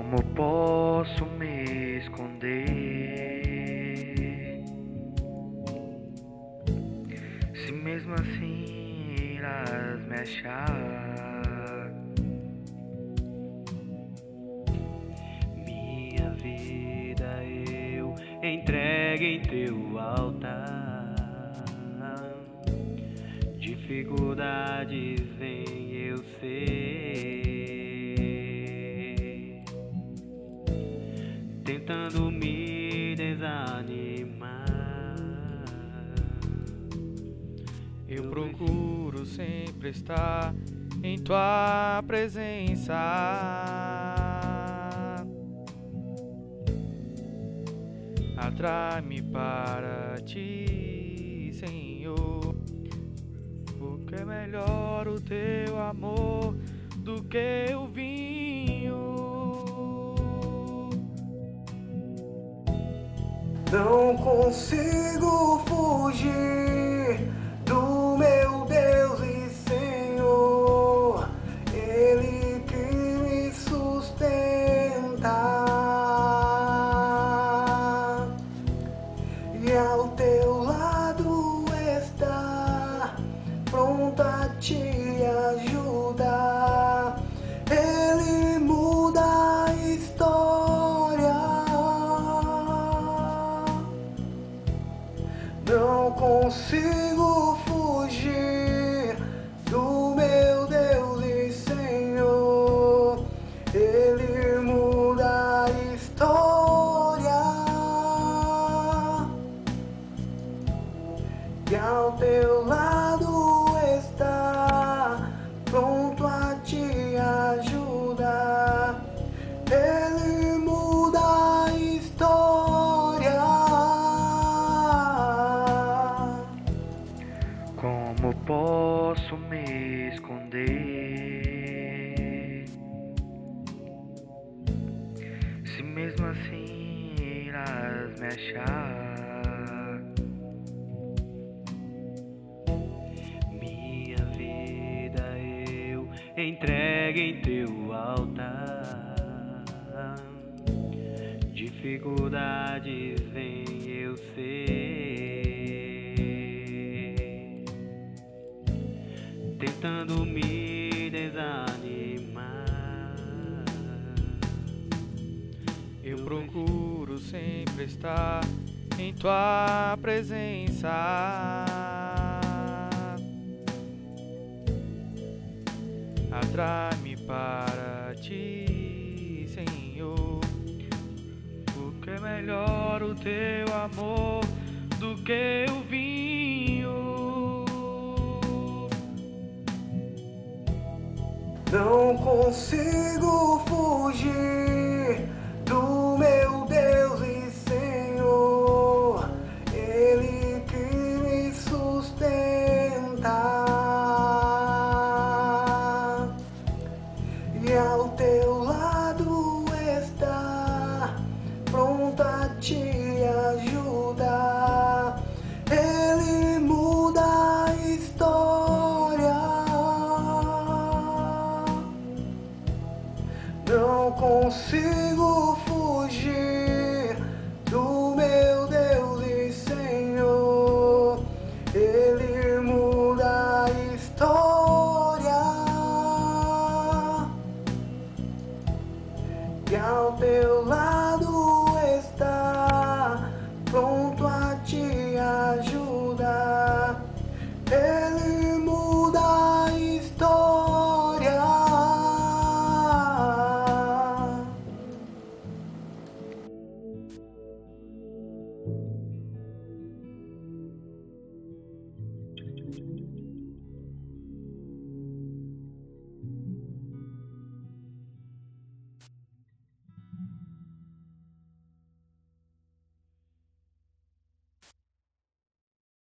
Como posso me esconder se mesmo assim irás me achar? Minha vida eu entregue em teu altar. Dificuldades vem, eu sei, tentando me desanimar. Eu procuro sempre estar em tua presença. Atrai-me para ti, Senhor, porque é melhor o teu amor do que o vinho. Não consigo fugir do meu Deus e Senhor, Ele que me sustenta, e ao teu lado está, pronto a te ajudar. Ele muda a história. Não consigo fugir do meu Deus e Senhor, Ele muda a história, e ao teu lado está, pronto a te ajudar. Ele muda a história. Como posso me esconder se mesmo assim irás me achar? Minha vida eu entregue em teu altar. Dificuldades vem, eu sei, tentando me desanimar. Eu procuro sempre estar em tua presença. Atrai-me para ti, Senhor, porque é melhor o teu amor do que o vinho. Não consigo fugir